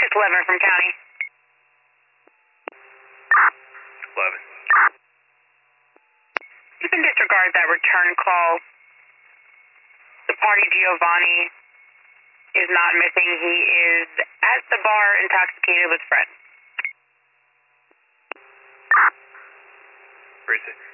11 from county. 11. You can disregard that return call. The party Giovanni is not missing. He is at the bar intoxicated with friends. Where is it?